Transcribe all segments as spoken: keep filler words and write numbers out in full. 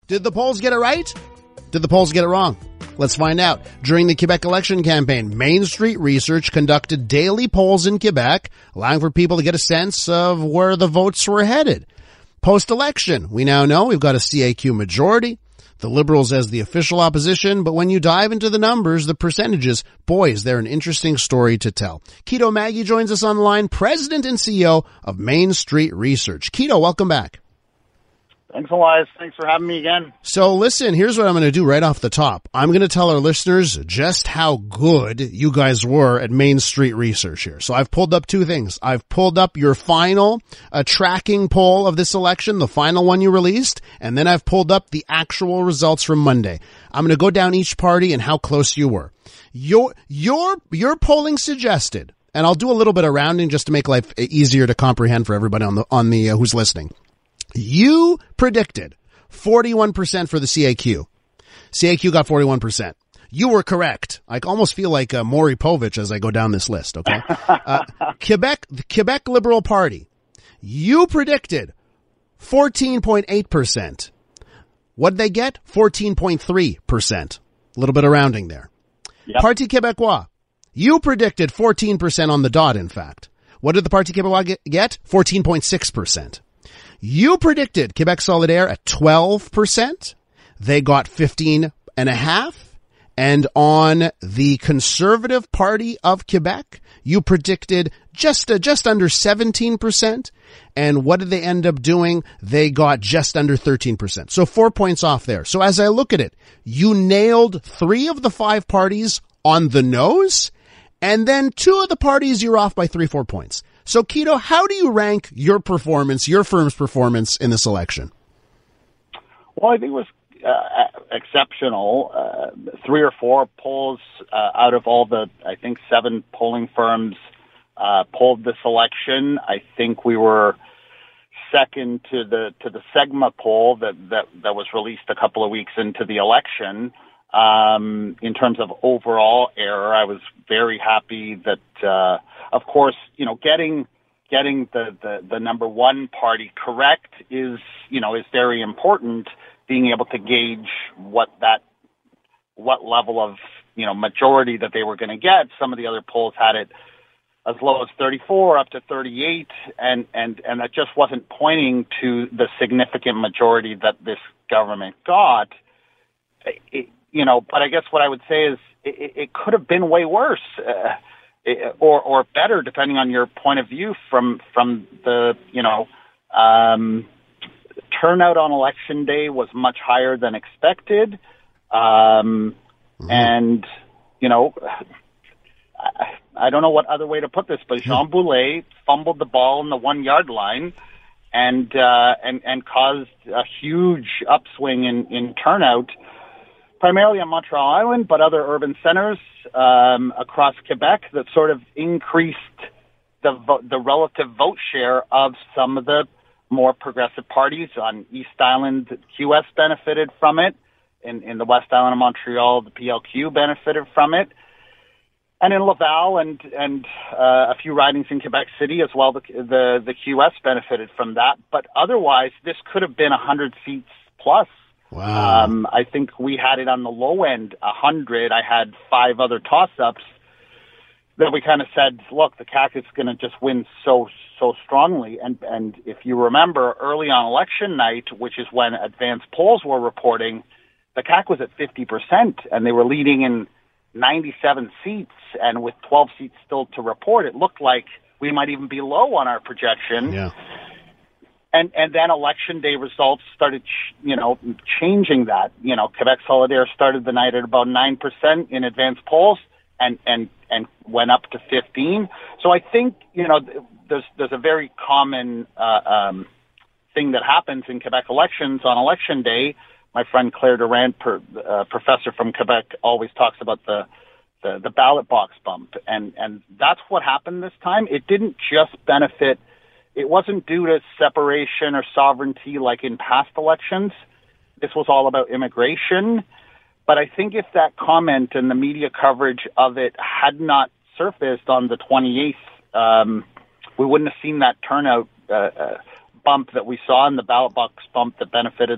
Did the polls get it right? Did the polls get it wrong? Let's find out. During the Quebec election campaign, Main Street Research conducted daily polls in Quebec, allowing for people to get a sense of where the votes were headed. Post-election, we now know we've got a C A Q majority, the Liberals as the official opposition, but when you dive into the numbers, the percentages, boy, is there an interesting story to tell. Kito Maggie joins us on the line, President and C E O of Main Street Research. Kito, welcome back. Thanks, Elias. Thanks for having me again. So listen, here's what I'm going to do right off the top. I'm going to tell our listeners just how good you guys were at Main Street Research here. So I've pulled up two things. I've pulled up your final uh, tracking poll of this election, the final one you released, and then I've pulled up the actual results from Monday. I'm going to go down each party and how close you were. Your, your, your polling suggested, and I'll do a little bit of rounding just to make life easier to comprehend for everybody on the, on the, uh, who's listening. You predicted forty-one percent for the C A Q. C A Q got forty-one percent. You were correct. I almost feel like uh, Maury Povich as I go down this list, okay? Uh, Quebec, the Quebec Liberal Party. You predicted fourteen point eight percent. What did they get? fourteen point three percent. A little bit of rounding there. Yep. Parti Québécois. You predicted fourteen percent on the dot, in fact. What did the Parti Québécois get? fourteen point six percent. You predicted Quebec Solidaire at twelve percent. They got fifteen and a half. And on the Conservative Party of Quebec, you predicted just, uh, just under seventeen percent. And what did they end up doing? They got just under thirteen percent. So four points off there. So as I look at it, you nailed three of the five parties on the nose. And then two of the parties you're off by three, four points. So, Kito, how do you rank your performance, your firm's performance in this election? Well, I think it was uh, exceptional. Uh, three or four polls uh, out of all the, I think, seven polling firms uh, polled this election. I think we were second to the to the SEGMA poll that, that, that was released a couple of weeks into the election. Um, in terms of overall error, I was very happy that, uh, of course, you know, getting, getting the, the, the number one party correct is, you know, is very important. Being able to gauge what that, what level of, you know, majority that they were going to get. Some of the other polls had it as low as thirty-four up to thirty-eight, and, and, and that just wasn't pointing to the significant majority that this government got. It, You know, but I guess what I would say is it, it could have been way worse, uh, it, or or better, depending on your point of view. From from the you know, um, turnout on election day was much higher than expected, um, mm-hmm. and you know, I, I don't know what other way to put this, but Jean Boulet fumbled the ball on the one yard line, and uh, and and caused a huge upswing in, in turnout. Primarily on Montreal Island, but other urban centers um, across Quebec that sort of increased the vo- the relative vote share of some of the more progressive parties. On East Island, Q S benefited from it. In, in the West Island of Montreal, the P L Q benefited from it. And in Laval and and uh, a few ridings in Quebec City as well, the, the, the Q S benefited from that. But otherwise, this could have been one hundred seats plus. Wow. Um, I think we had it on the low end, one hundred. I had five other toss-ups that we kind of said, look, the C A Q is going to just win so, so strongly. And, and if you remember, early on election night, which is when advanced polls were reporting, the C A Q was at fifty percent, and they were leading in ninety-seven seats. And with twelve seats still to report, it looked like we might even be low on our projection. Yeah. And and then election day results started, you know, changing that. You know, Quebec Solidaire started the night at about nine percent in advanced polls and, and, and went up to fifteen. So I think, you know, there's, there's a very common, uh, um, thing that happens in Quebec elections on election day. My friend Claire Durant, per, uh, professor from Quebec, always talks about the, the, the ballot box bump. And, and that's what happened this time. It didn't just benefit. It wasn't due to separation or sovereignty like in past elections. This was all about immigration. But I think if that comment and the media coverage of it had not surfaced on the twenty-eighth, um, we wouldn't have seen that turnout uh, uh, bump that we saw in the ballot box bump that benefited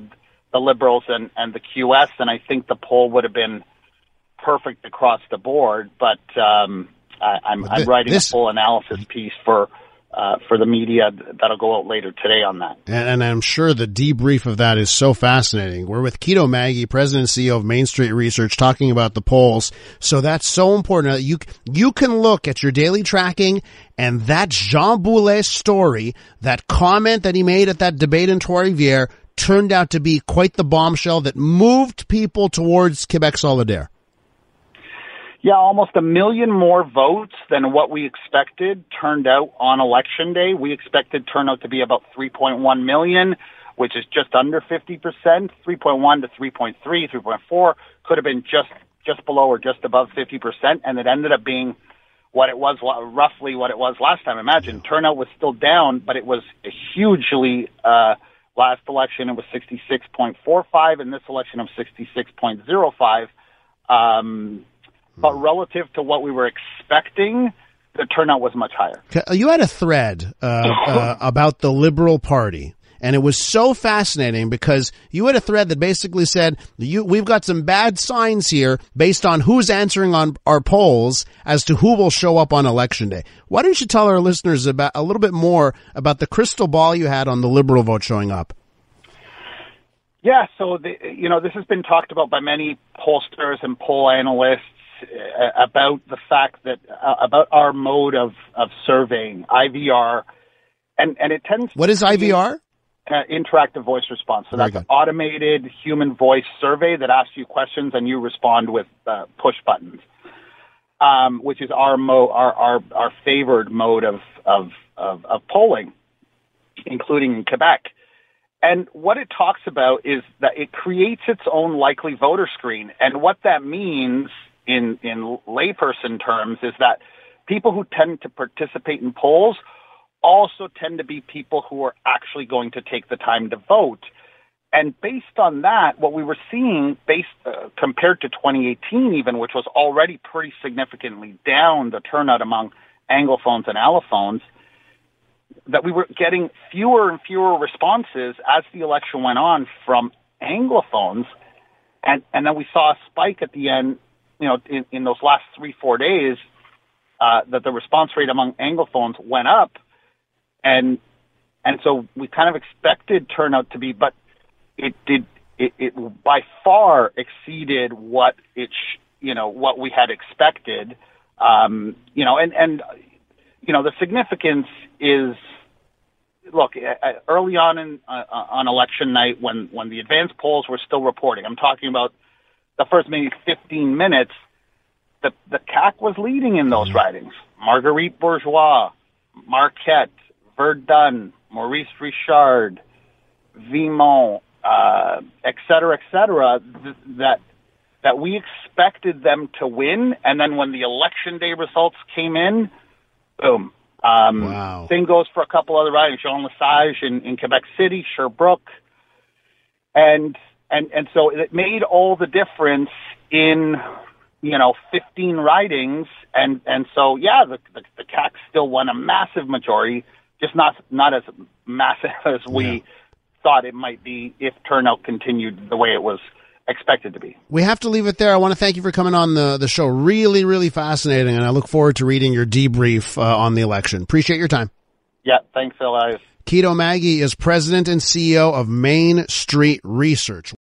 the Liberals and, and the Q S, and I think the poll would have been perfect across the board. But um, I, I'm, I'm writing this, a full analysis piece for uh, for the media that'll go out later today on that. And, and I'm sure the debrief of that is so fascinating. We're with Kito Maggie, President and C E O of Main Street Research, talking about the polls. So that's so important. You you can look at your daily tracking, and that Jean Boulet story, that comment that he made at that debate in Trois-Rivières, turned out to be quite the bombshell that moved people towards Quebec Solidaire. Yeah, almost a million more votes than what we expected turned out on election day. We expected turnout to be about three point one million, which is just under fifty percent. three point one to three point three, three point four could have been just, just below or just above fifty percent, and it ended up being what it was, roughly what it was last time. Imagine, turnout was still down, but it was hugely, uh, last election it was sixty-six point four five, and this election of sixty-six point zero five. Um, But relative to what we were expecting, the turnout was much higher. You had a thread uh, uh, about the Liberal Party, and it was so fascinating because you had a thread that basically said, you, we've got some bad signs here based on who's answering on our polls as to who will show up on Election Day. Why don't you tell our listeners about a little bit more about the crystal ball you had on the Liberal vote showing up? Yeah, so, the, you know, this has been talked about by many pollsters and poll analysts, about the fact that uh, about our mode of, of surveying, I V R, and, and it tends what is I V R? Uh, interactive voice response. So Very that's good. An automated human voice survey that asks you questions and you respond with uh, push buttons, um, which is our, mo- our our our favored mode of, of of of polling, including in Quebec. And what it talks about is that it creates its own likely voter screen, and what that means in, in layperson terms is that people who tend to participate in polls also tend to be people who are actually going to take the time to vote. And based on that, what we were seeing based uh, compared to twenty eighteen even, which was already pretty significantly down the turnout among Anglophones and Allophones, that we were getting fewer and fewer responses as the election went on from Anglophones. And, and then we saw a spike at the end, you know, in, in those last three, four days, uh, that the response rate among Anglophones went up. And, and so we kind of expected turnout to be, but it did, it, it by far exceeded what it, sh- you know, what we had expected. Um, you know, and, and, you know, the significance is, look, early on in, uh, on election night when, when the advanced polls were still reporting, I'm talking about the first maybe fifteen minutes, the, the C A Q was leading in those ridings. Marguerite Bourgeois, Marquette, Verdun, Maurice Richard, Vimont, uh, et cetera, et cetera, th- that, that we expected them to win. And then when the election day results came in, boom. Um, wow. Same goes for a couple other ridings, Jean Lesage in, in Quebec City, Sherbrooke. And, and, and so it made all the difference in, you know, fifteen ridings. And, and so, yeah, the, the, the C A Q still won a massive majority, just not, not as massive as we yeah. thought it might be if turnout continued the way it was expected to be. We have to leave it there. I want to thank you for coming on the, the show. Really, really fascinating. And I look forward to reading your debrief uh, on the election. Appreciate your time. Yeah. Thanks, Elias. Kito Maggie is president and C E O of Main Street Research.